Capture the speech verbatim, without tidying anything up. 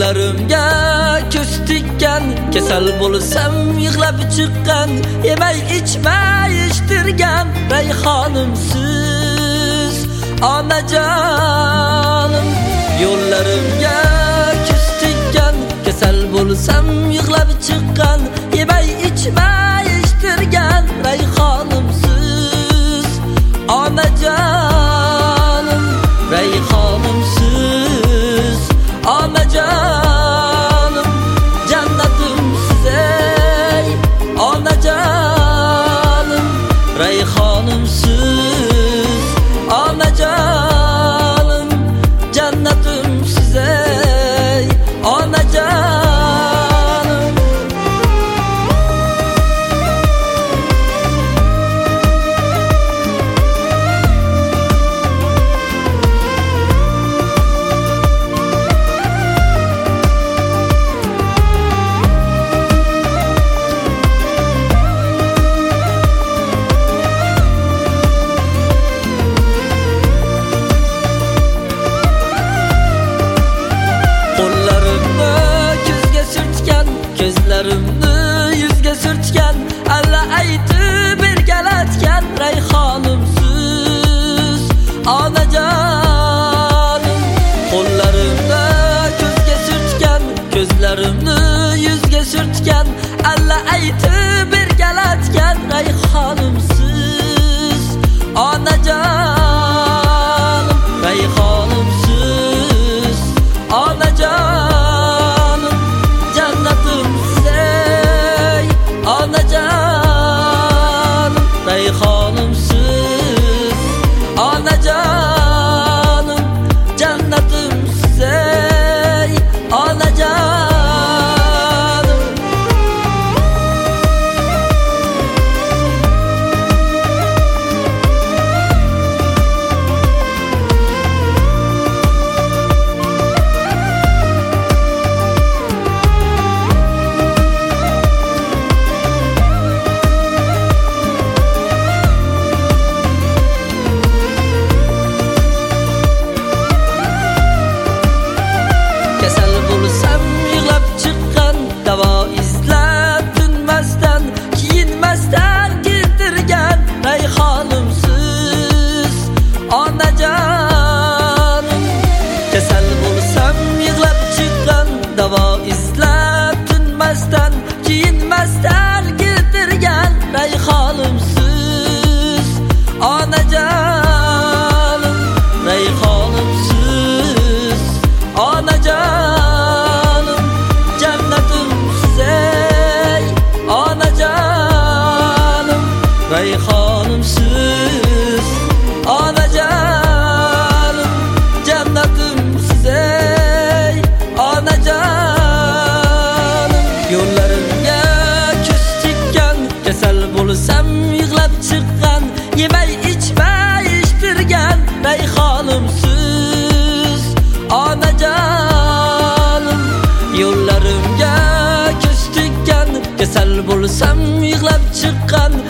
Yo'llarimga ko'z tikkan, kasal bo'lsam yig'lab chiqqan, yemay ichmay ishtirgan rayhonimsiz onajonim. Yo'llarimga ko'z tikkan, kasal bo'lsam yig'lab chiqqan, yemay ichmay ishtirgan rayhonimsiz onajonim. Rayhonimsiz onajonim, jannatimsiz ey onajonim. Rayhonimsiz onajonim, jannatimsiz ey onajonim. Ko'zlarimni yuzga surtgan, alla aytib ergalatgan rayhonimsiz onajonim. Qo'llarimni ko'zga surtgan, ko'zlarimni yuzga surtgan, alla aytib ergalatgan rayhonimsiz onajonim. Rayhonimsiz onajonim, jannatimsiz ey onajonim. Rayhonimsiz onajonim, jannatimsiz ey onajonim. Kasal bo'lsam yig'lab chiqqan, davo izlab tinmasdan, kiyinmasdan keltirgan rayhonimsiz onajonim. Kasal bo'lsam yig'lab chiqqan, davo izlab tinmasdan, kiyinmasdan keltirgan rayhonimsiz onajonim. Rayhonimsiz onajonim, jannatimsiz ey onajonim. Rayhonimsiz onajonim, jannatimsiz ey onajonim. Yo'llarimga ko'z tikkan, kasal bo'lsam yig'lab chiqqan, yemay ichmay ishtirgan rayhonimsiz onajonim. Yo'llarimga ko'z tikkan, kasal bo'lsam yig'lab chiqqan,